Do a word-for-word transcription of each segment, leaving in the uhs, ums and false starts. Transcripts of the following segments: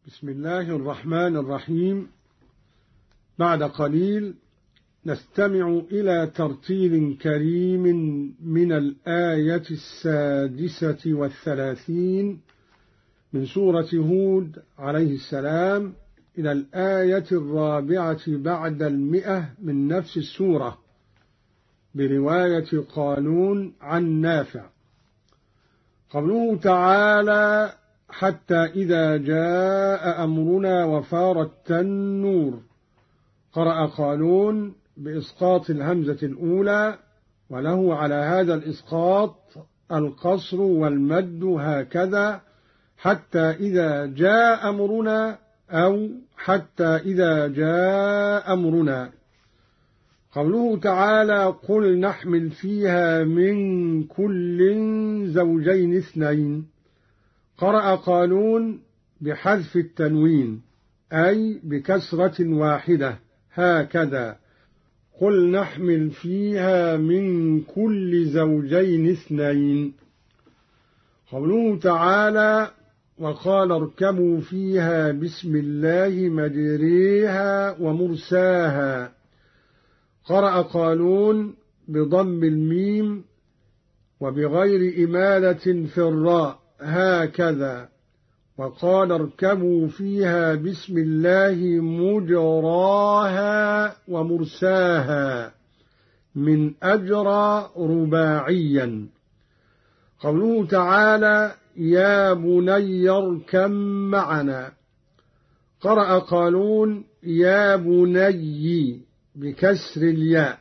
بسم الله الرحمن الرحيم. بعد قليل نستمع إلى ترتيل كريم من الآية السادسة والثلاثين من سورة هود عليه السلام إلى الآية الرابعة بعد المئة من نفس السورة برواية قالون عن نافع. قوله تعالى: حتى إذا جاء أمرنا وفارت التنور. قرأ قالون بإسقاط الهمزة الأولى، وله على هذا الإسقاط القصر والمد هكذا: حتى إذا جاء أمرنا أو حتى إذا جاء أمرنا. قوله تعالى: قل نحمل فيها من كل زوجين اثنين. قرأ قالون بحذف التنوين، أي بكسرة واحدة هكذا: قل نحمل فيها من كل زوجين اثنين. قوله تعالى: وقال اركبوا فيها بسم الله مجريها ومرساها. قرأ قالون بضم الميم وبغير إمالة في الراء هكذا: وقال اركبوا فيها بسم الله مجراها ومرساها، من أجرى رباعيا. قوله تعالى: يا بني اركب معنا. قرأ قالون يا بني بكسر الياء،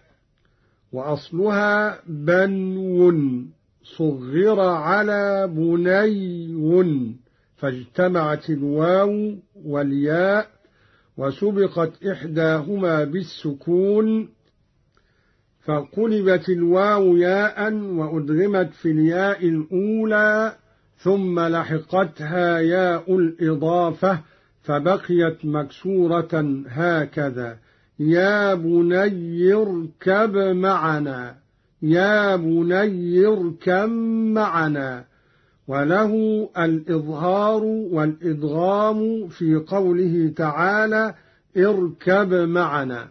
وأصلها بنو صغر على بني، فاجتمعت الواو والياء وسبقت إحداهما بالسكون، فقلبت الواو ياء وأدغمت في الياء الأولى، ثم لحقتها ياء الإضافة فبقيت مكسورة هكذا: يا بني اركب معنا، يا بني اركب معنا. وله الإظهار والإدغام في قوله تعالى: اركب معنا.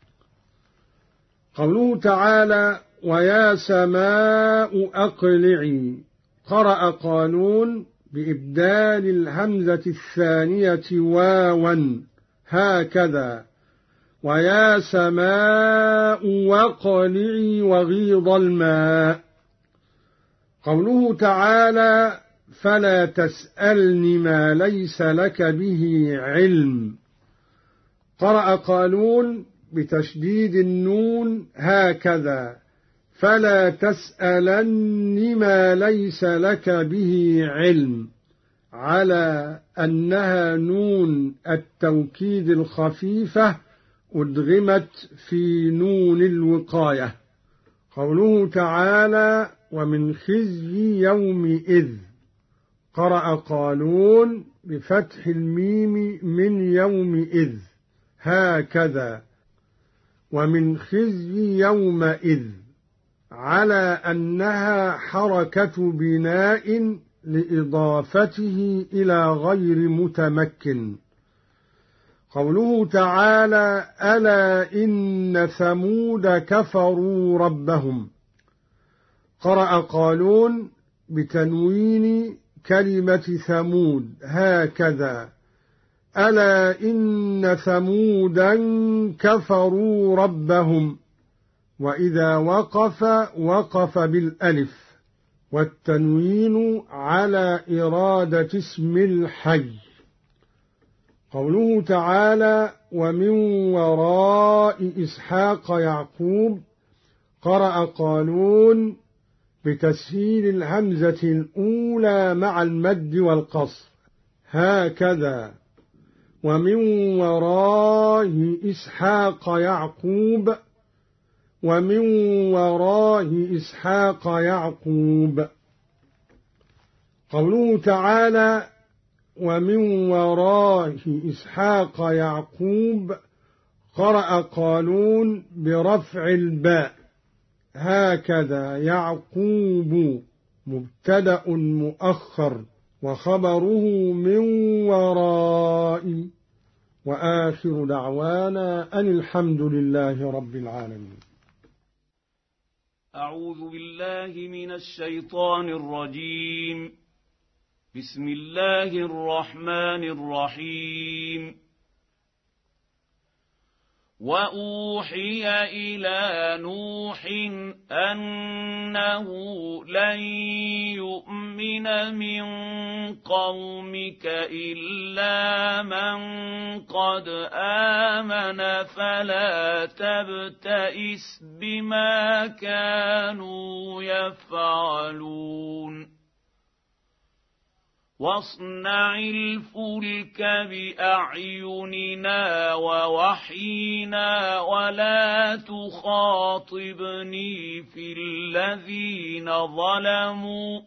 قوله تعالى: ويا سماء أقلعي. قرأ قالون بإبدال الهمزة الثانية واوا هكذا: ويا سماء واقلعي وغيض الماء. قوله تعالى: فلا تسألني ما ليس لك به علم. قرأ قالون بتشديد النون هكذا: فلا تسألني ما ليس لك به علم، على أنها نون التوكيد الخفيفة أدغمت في نون الوقاية. قوله تعالى: ومن خزي يومئذ. قرأ قالون بفتح الميم من يومئذ هكذا: ومن خزي يومئذ، على أنها حركة بناء لإضافته إلى غير متمكن. قوله تعالى: ألا إن ثمود كفروا ربهم. قرأ قالون بتنوين كلمة ثمود هكذا: ألا إن ثمودا كفروا ربهم. وإذا وقف وقف بالألف، والتنوين على إرادة اسم الحي. قوله تعالى: ومن وراء إسحاق يعقوب. قرأ قالون بتسهيل الهمزة الأولى مع المد والقصر هكذا: ومن وراء إسحاق يعقوب، ومن وراء إسحاق يعقوب. قوله تعالى: ومن وراء إسحاق يعقوب. قرأ قالون برفع الباء هكذا: يعقوب مبتدأ مؤخر، وخبره من وراء الدائم، وآخر دعوانا أن الحمد لله رب العالمين. أعوذ بالله من الشيطان الرجيم. بسم الله الرحمن الرحيم. وأوحي إلى نوح أنه لن يؤمن من قومك إلا من قد آمن فلا تبتئس بما كانوا يفعلون. واصنع الفلك بأعيننا ووحينا ولا تخاطبني في الذين ظلموا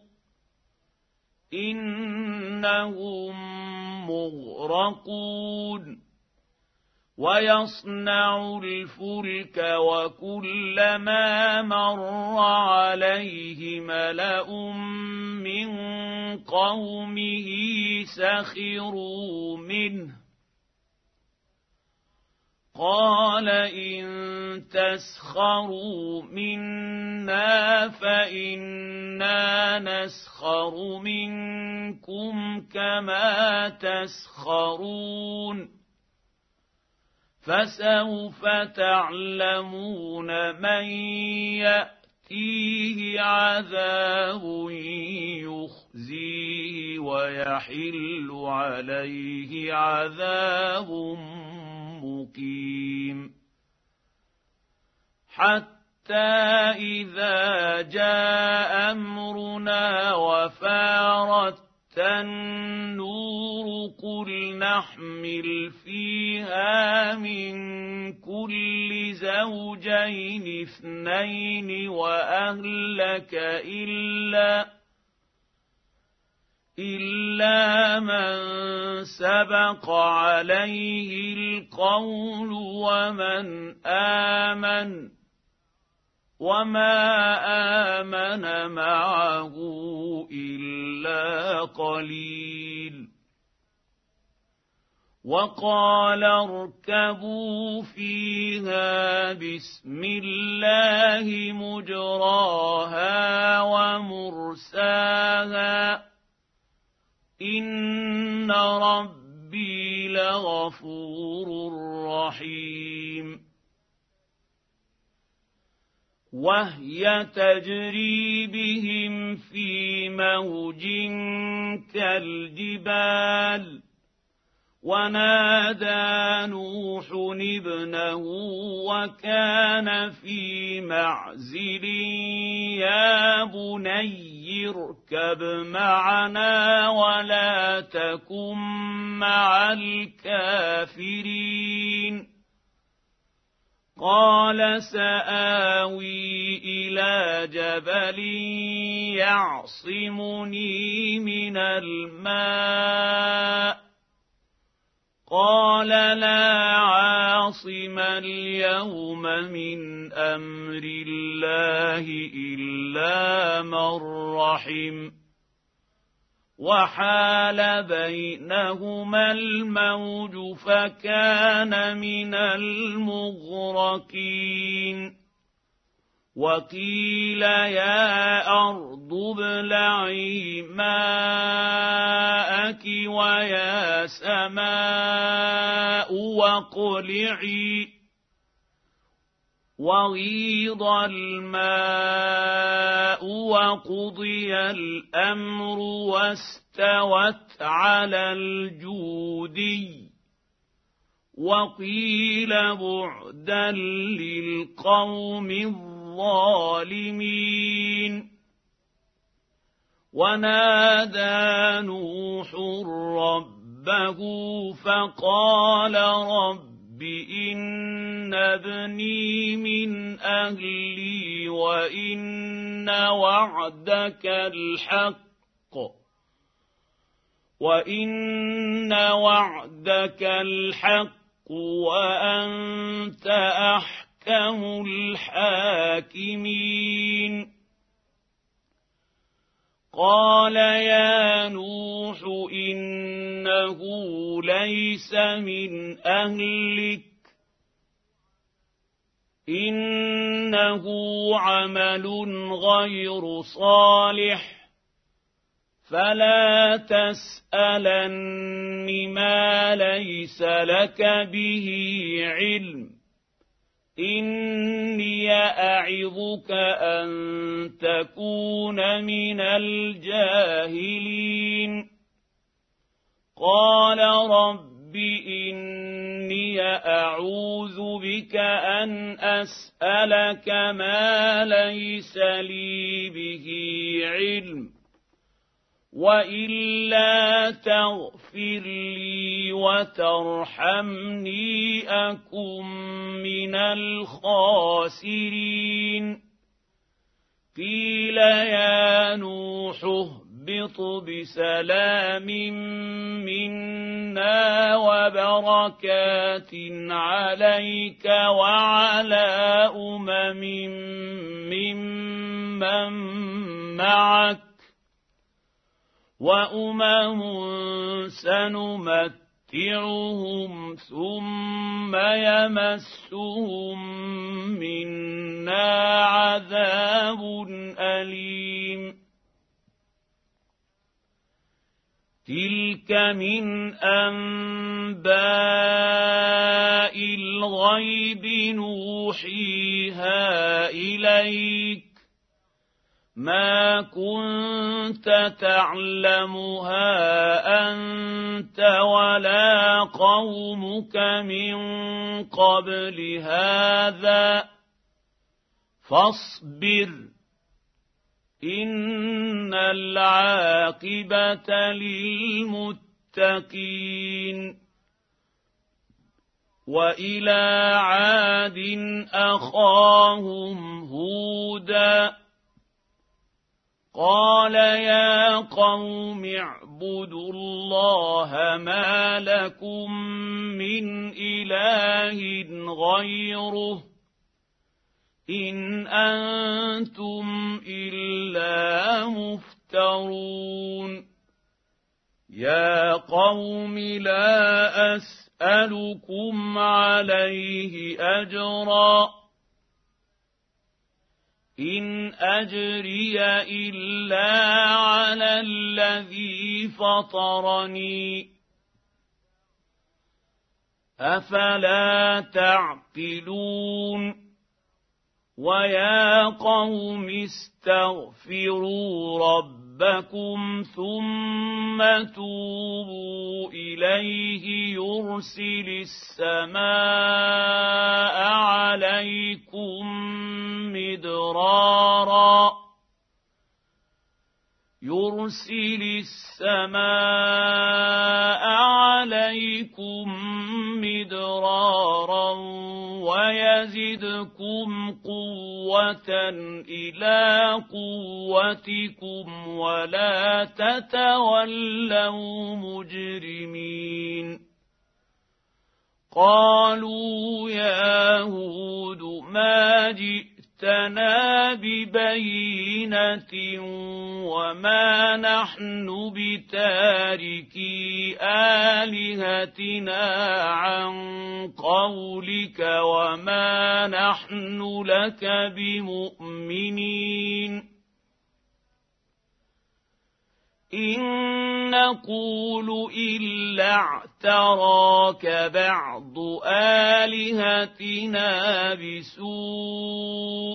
إنهم مغرقون. ويصنع الفلك وكلما مر عليه ملأ من قومه سخروا منه قال إن تسخروا منا فإنا نسخر منكم كما تسخرون. فسوف تعلمون من يأتيه عذاب يخزيه ويحل عليه عذاب مقيم. حتى إذا جاء أمرنا وفارت النور قل نحمل فيها من كل زوجين اثنين وأهلك إلا إلا من سبق عليه القول ومن آمن وما آمن معه إلا قليل. وقال اركبوا فيها بسم الله مجراها ومرساها إن ربي لغفور رحيم. وهي تجري بهم في موج كالجبال ونادى نوح ابنه وكان في معزل يا بني اركب معنا ولا تكن مع الكافرين. قال سآوي إلى جبل يعصمني من الماء قال لا عاصم اليوم من أمر الله إلا من رحم وحال بينهما الموج فكان من المغرقين. وقيل يا أرض ابلعي ماءك ويا سماء واقلعي وغيض الماء وقضي الأمر واستوت على الجودي وقيل بعدا للقوم الظالمين. ونادى نوح ربه فقال رب إن ابني من أهلي وإن وعدك الحق وإن وعدك الحق وأنت أحكم الحاكمين. قال يا نوح إنه ليس من أهلك إنه عمل غير صالح فلا تسألن ما ليس لك به علم إني أعظك أن تكون من الجاهلين قال رب إني أعوذ بك أن أسألك ما ليس لي به علم وإلا تغفر لي وترحمني أكن من الخاسرين قيل يا نوح اهبط بسلام منا وبركات عليك وعلى أمم ممن معك وأمم سنمتعهم ثم يمسهم منا عذاب أليم تلك من أنباء الغيب نوحيها إليك ما كنت تعلمها أنت ولا قومك من قبل هذا فاصبر إن العاقبة للمتقين وإلى عاد أخاهم هودا قال يا قوم اعبدوا الله ما لكم من إله غيره إن أنتم إلا مفترون يا قوم لا أسألكم عليه أجرا إن أجري إلا على الذي فطرني أفلا تعقلون ويا قوم استغفروا ربكم ثم توبوا إليه يرسل السماء عليكم مدرارا يرسل السماء عليكم مدرارا ويزدكم قوة إلى قوتكم ولا تتولوا مجرمين قالوا يا هود ما جئتنا ببينة وما نحن بتاركي آلهتنا عن قولك وما نحن لك بمؤمنين إن نقول إلا اعتراك بعض آلهتنا بسوء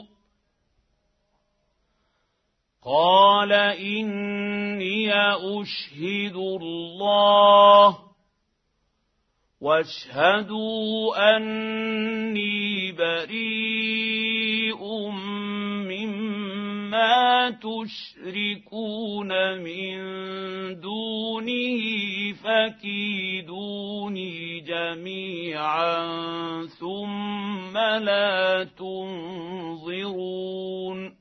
قال إني أشهد الله واشهدوا أني بريء مما تشركون من دونه فكيدوني جميعا ثم لا تنظرون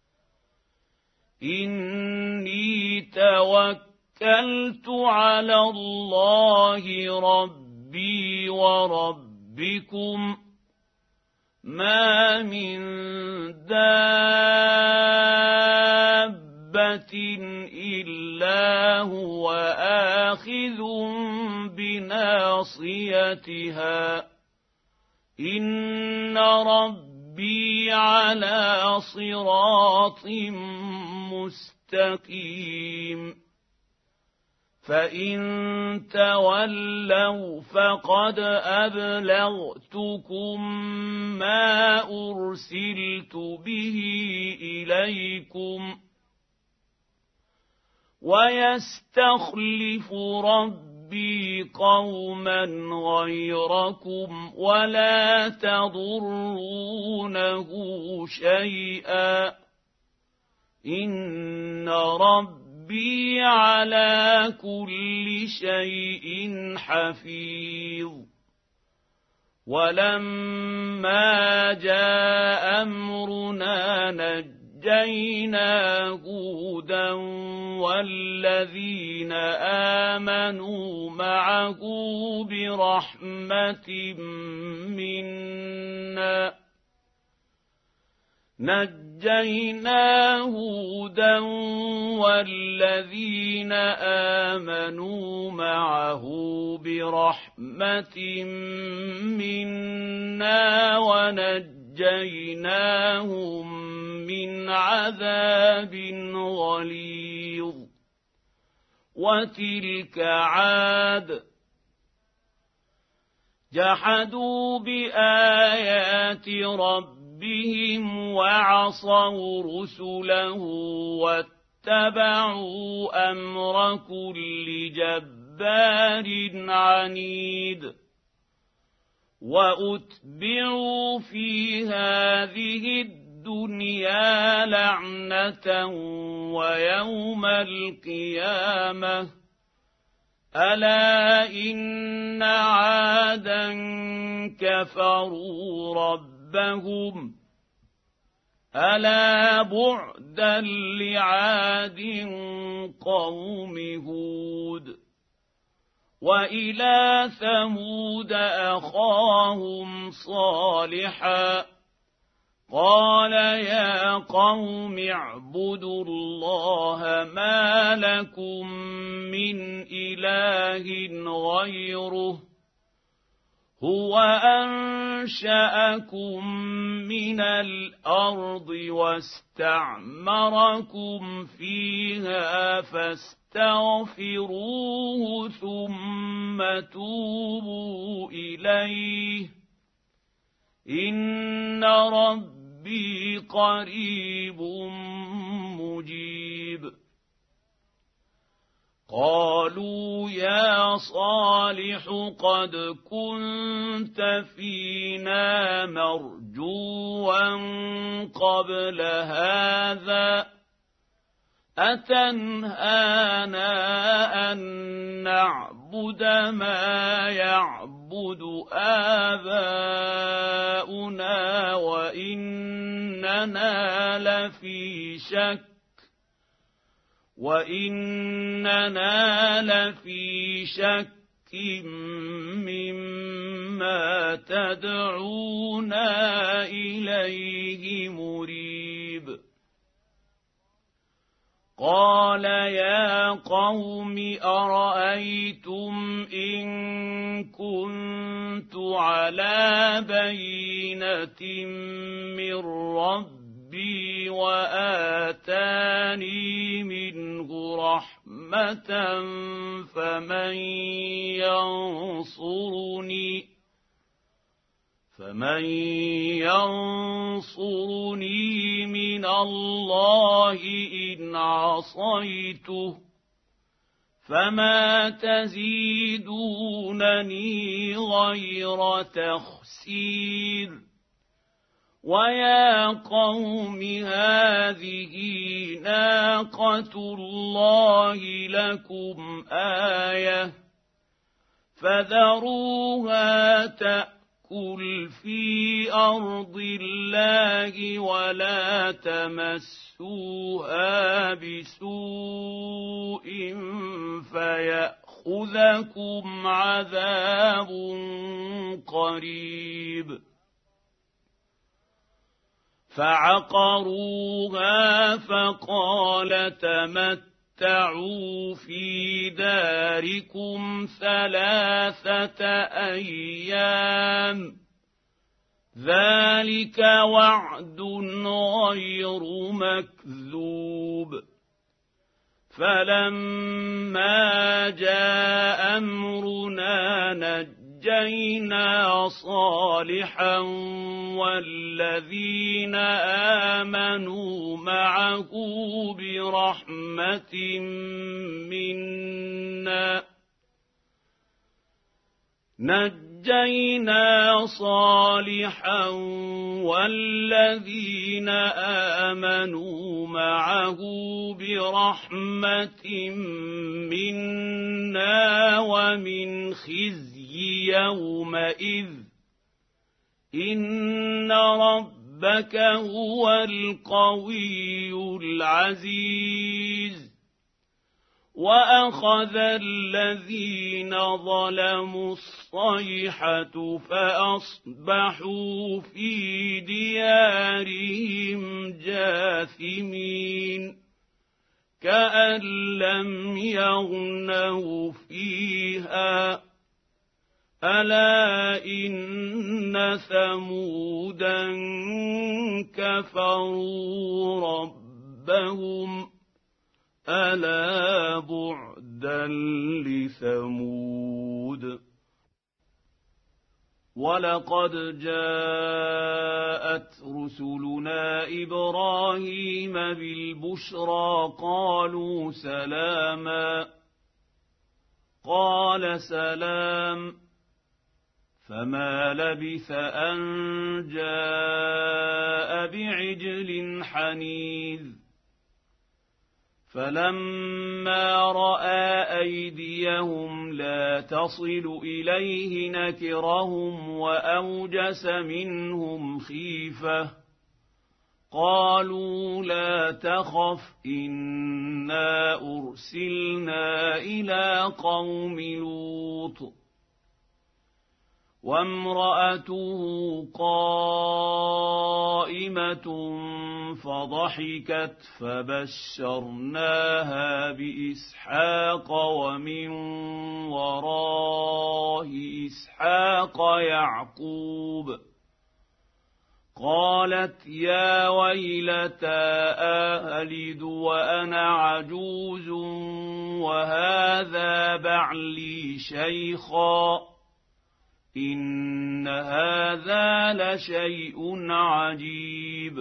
إني توكلت على الله ربي وربكم ما من دابة دابة إلا هو آخذ بناصيتها إن ربي على صراط مستقيم فإن تولوا فقد أبلغتكم ما أرسلت به إليكم ويستخلف ربي قوما غيركم ولا تضرونه شيئا إن ربي ربي على كل شيء حفيظ ولما جاء أمرنا نجينا هودا والذين آمنوا معه برحمة منا نجينا هودا والذين آمنوا معه برحمة منا ونجيناهم من عذاب غليظ وتلك عاد جحدوا بآيات ربهم بهم وعصوا رسله واتبعوا أمر كل جبار عنيد وأتبعوا في هذه الدنيا لعنة ويوم القيامة ألا إن عادا كفروا ربهم ربهم ألا بعدا لعاد قوم هود وإلى ثمود أخاهم صالحا قال يا قوم اعبدوا الله ما لكم من إله غيره هو أنشأكم من الأرض واستعمركم فيها فاستغفروه ثم توبوا إليه إن ربي قريب مجيب قالوا يا صالح قد كنت فينا مرجوا قبل هذا أتنهانا أن نعبد ما يعبد آباؤنا وإننا لفي شك وإننا لفي شك مما تدعونا إليه مريب قال يا قوم أرأيتم إن كنت على بينة من ربي ربي وآتاني منه رحمة فمن ينصرني فمن ينصرني من الله إن عصيته فما تزيدونني غير تخسير ويا قوم هذه ناقة الله لكم آية فذروها تأكل في أرض الله ولا تمسوها بسوء فيأخذكم عذاب قريب فعقروها فقال تمتعوا في داركم ثلاثة أيام ذلك وعد غير مكذوب. فلما جاء أمرنا نجينا صالحا والذين آمنوا معه برحمة منا نجينا صالحا والذين آمنوا معه برحمة منا ومن خزي يومئذ إن ربك هو القوي العزيز. وأخذ الذين ظلموا الصيحة فأصبحوا في ديارهم جاثمين كأن لم يغنوا فيها ألا إن ثمودا كفروا ربهم ألا بعدا لثمود. ولقد جاءت رسلنا إبراهيم بالبشرى قالوا سلاما قال سلام فما لبث أن جاء بعجل حنيذ. فلما رأى أيديهم لا تصل إليه نكرهم وأوجس منهم خيفة قالوا لا تخف إنا أرسلنا إلى قوم لوط وامرأته قائمة فضحكت فبشرناها بإسحاق ومن وراء إسحاق يعقوب قالت يا ويلتى أهلد وأنا عجوز وهذا بعلي شيخا إن هذا لشيء عجيب.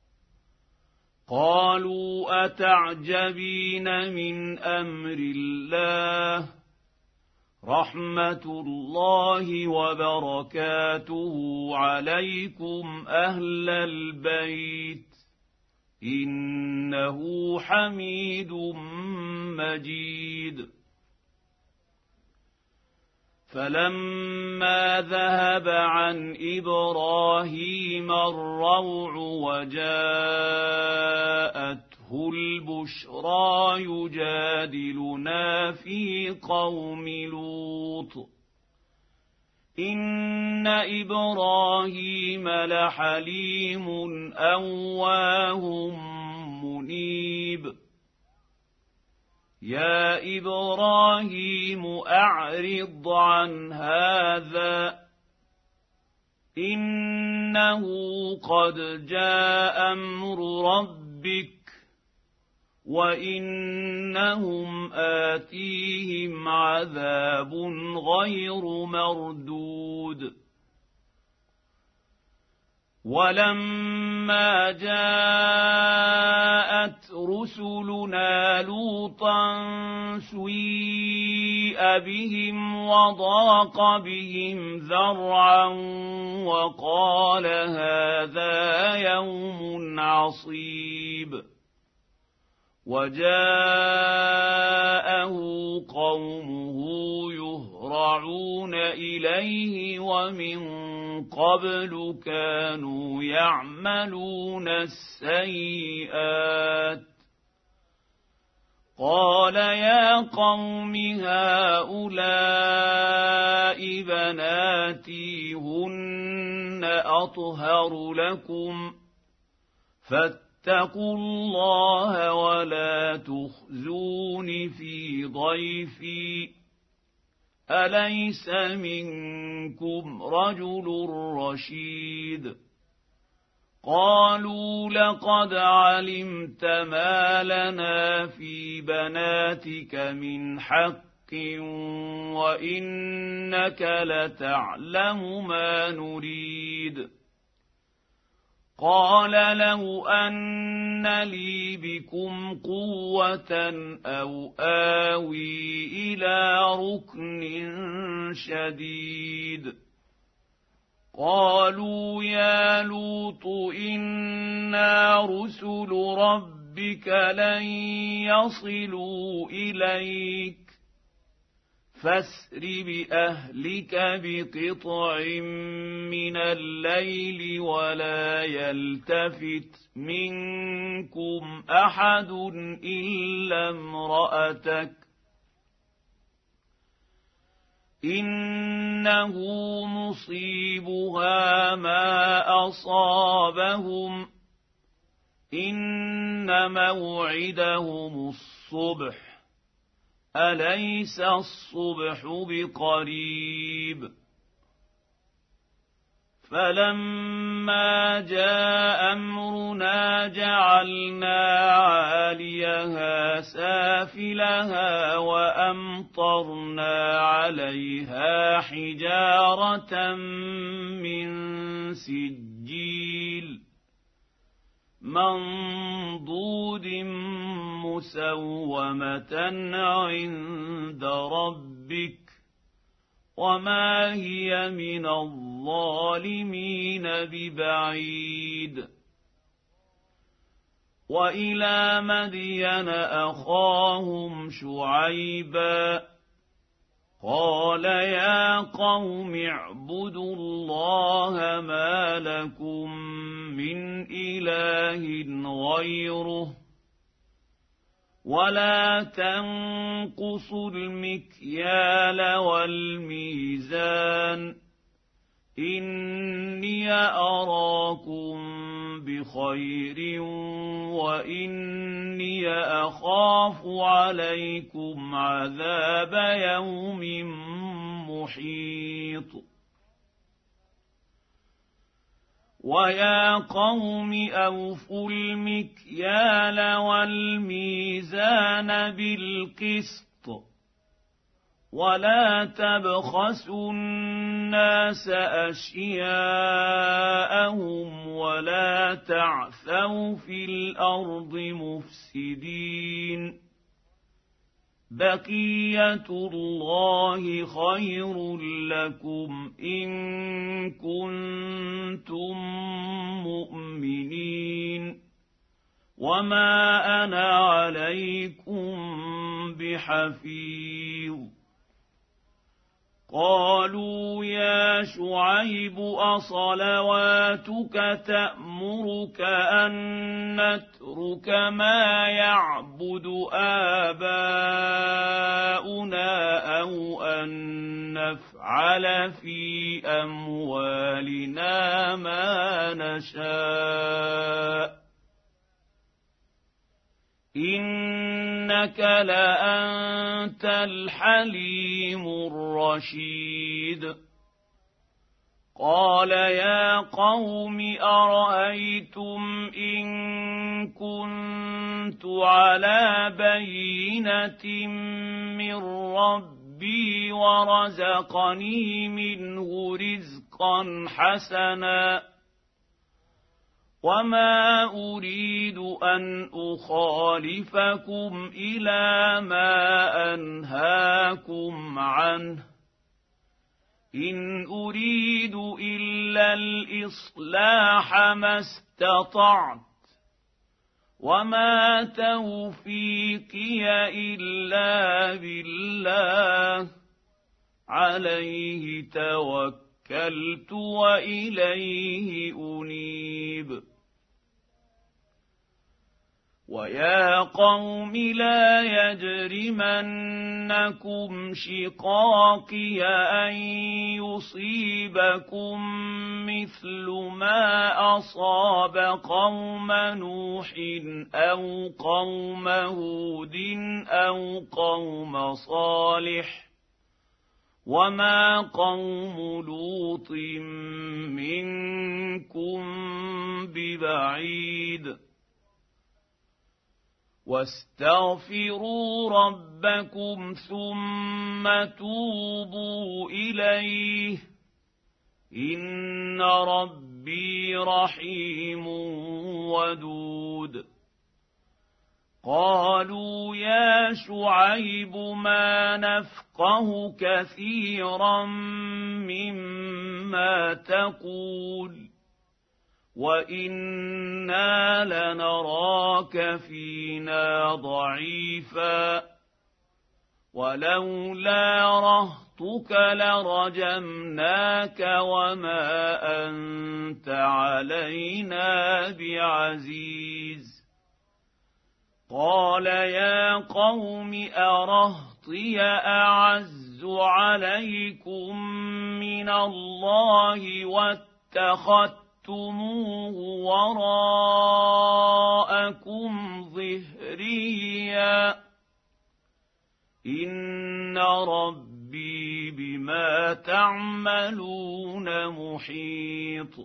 قالوا أتعجبين من أمر الله رحمة الله وبركاته عليكم أهل البيت إنه حميد مجيد. فلما ذهب عن إبراهيم الروع وجاءته البشرى يجادلنا في قوم لوط إن إبراهيم لحليم أواه منيب. يا إبراهيم أعرض عن هذا إنه قد جاء أمر ربك وإنهم آتيهم عذاب غير مردود. ولما جاءت رسلنا لوطا سيء بهم وضاق بهم ذرعا وقال هذا يوم عصيب. وجاءه قومه يهرعون إليه ومن قبل كانوا يعملون السيئات قال يا قوم هؤلاء بناتي هن أطهر لكم فاتقوا الله ولا تخزون في ضيفي أليس منكم رجل رشيد قالوا لقد علمت ما لنا في بناتك من حق وإنك لتعلم ما نريد قال لو أن لي بكم قوة أو آوي إلى ركن شديد قالوا يا لوط إنا رسل ربك لن يصلوا إليك فاسر بأهلك بقطع من الليل ولا يلتفت منكم أحد إلا امرأتك إنه مصيبها ما أصابهم إن موعدهم الصبح أليس الصبح بقريب فلما جاء أمرنا جعلنا عاليها سافلها وأمطرنا عليها حجارة من سجيل منضود مسومة عند ربك وما هي من الظالمين ببعيد وإلى مدين أخاهم شعيبا قال يا قوم اعبدوا الله ما لكم من إله غيره ولا تنقصوا المكيال والميزان إني أراكم بخير وإني أخاف عليكم عذاب يوم محيط ويا قوم أوفوا المكيال والميزان بالقسط ولا تبخسوا الناس أشياءهم ولا تعثوا في الأرض مفسدين بقية الله خير لكم إن كنتم مؤمنين وما أنا عليكم بحفيظ قالوا يا شعيب أصلواتك تأمرك أن نترك ما يعبد آباؤنا أو أن نفعل في أموالنا ما نشاء إنك لأنت الحليم الرشيد قال يا قوم أرأيتم إن كنت على بينة من ربي ورزقني منه رزقا حسنا وما أريد أن أخالفكم إلى ما أنهاكم عنه إن أريد إلا الإصلاح ما استطعت وما توفيقي إلا بالله عليه توكلت وإليه أنيب ويا قوم لا يجرمنكم شقاقي أن يصيبكم يصيبكم مثل ما أصاب قوم نوح أو قوم هود أو قوم صالح وما قوم لوط منكم ببعيد واستغفروا ربكم ثم توبوا إليه إن ربي رحيم ودود قالوا يا شعيب ما نفقه كثيرا مما تقول وإنا لنراك فينا ضعيفا ولولا رهطك لرجمناك وما أنت علينا بعزيز قال يا قوم أرهطي أعز عليكم من الله واتخذتم اتخذتموه وراءكم ظهريا إن ربي بما تعملون محيط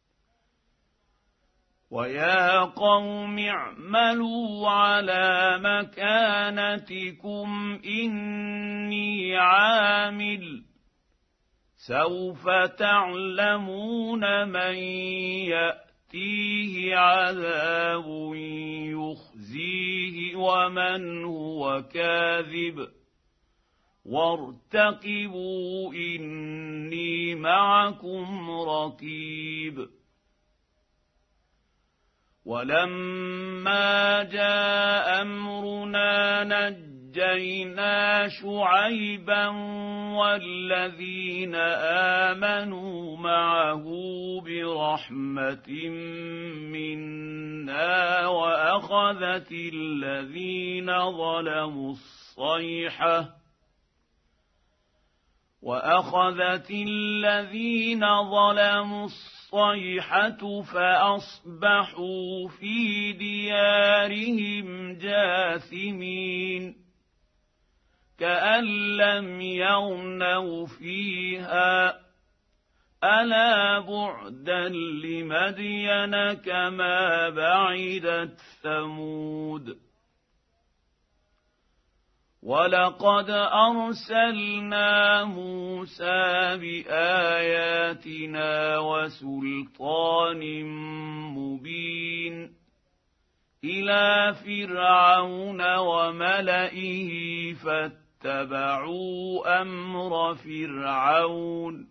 ويا قوم اعملوا على مكانتكم إني عامل سوف تعلمون من يأتيه عذاب يخزيه ومن هو كاذب وارتقبوا إني معكم رقيب ولما جاء أمرنا نجينا نجينا شعيبا والذين آمنوا معه برحمة منا وأخذت الذين ظلموا الصيحة وأخذت الذين ظلموا الصيحة فأصبحوا في ديارهم جاثمين كأن لم يغنوا فيها ألا بعدا لمدين كما بعدت ثمود ولقد أرسلنا موسى بآياتنا وسلطان مبين إلى فرعون وملئه فاتبعوا أمر فرعون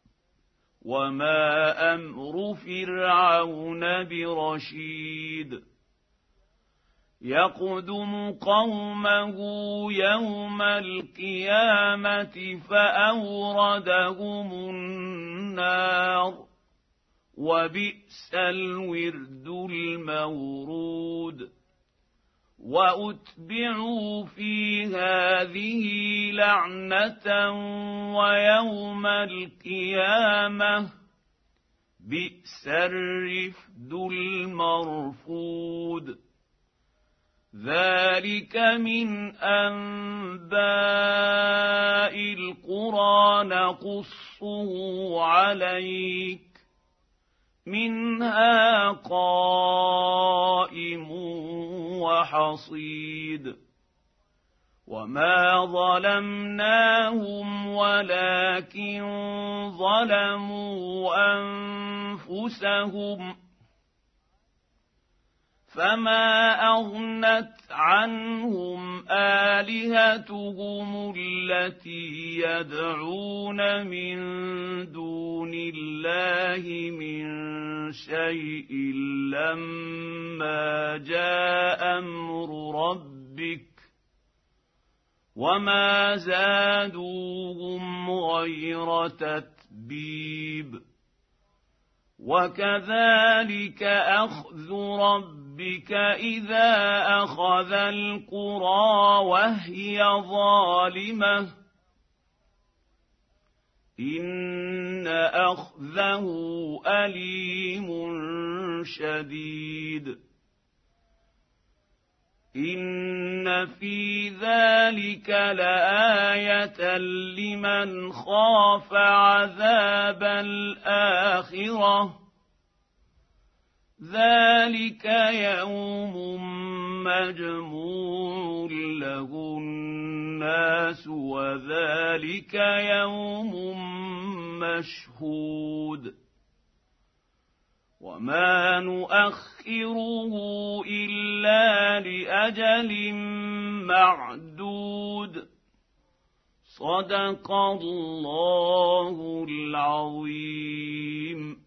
وما أمر فرعون برشيد يقدم قومه يوم القيامة فأوردهم النار وبئس الورد المورود وأتبعوا في هذه لعنة ويوم القيامة بئس الرفد المرفود ذلك من أنباء القرى نقصه عليك منها قائم وحصيد وما ظلمناهم ولكن ظلموا أنفسهم فما أغنت عنهم آلهتهم التي يدعون من دون الله من شيء لما جاء أمر ربك وما زادوهم غير تتبيب وكذلك أخذ ربك إذا أخذ القرى وهي ظالمة إن أخذه أليم شديد إن في ذلك لآية لمن خاف عذاب الآخرة ذلك يوم مجموع له الناس وذلك يوم مشهود وما نؤخره إلا لأجل معدود صدق الله العظيم.